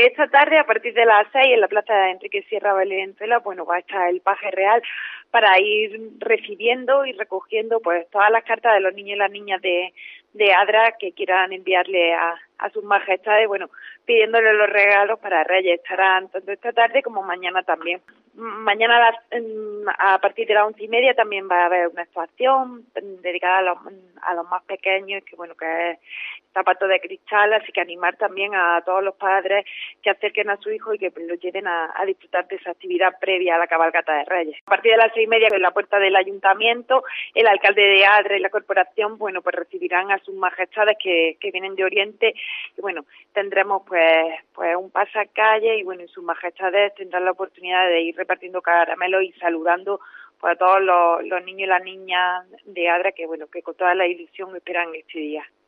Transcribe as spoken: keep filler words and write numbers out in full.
que esta tarde, a partir de las seis, en la plaza de Enrique Sierra Valenzuela, bueno, va a estar el paje real para ir recibiendo y recogiendo pues todas las cartas de los niños y las niñas de, de Adra que quieran enviarle a, a sus majestades, bueno, pidiéndole los regalos para Reyes. Estarán tanto esta tarde como mañana también. Mañana a, las, a partir de las once y media también va a haber una actuación dedicada a los, a los más pequeños, que bueno, que es Zapatos de Cristal, así que animar también a todos los padres que acerquen a su hijo y que lo lleven a, a disfrutar de esa actividad previa a la cabalgata de Reyes. A partir de las seis y media, en la puerta del ayuntamiento, el alcalde de Adra y la corporación, bueno, pues recibirán a sus majestades que, que vienen de Oriente, y bueno, tendremos pues pues un pasacalle y bueno, y sus majestades tendrán la oportunidad de ir repartiendo caramelos y saludando pues a todos los, los niños y las niñas de Adra que bueno, que con toda la ilusión esperan este día.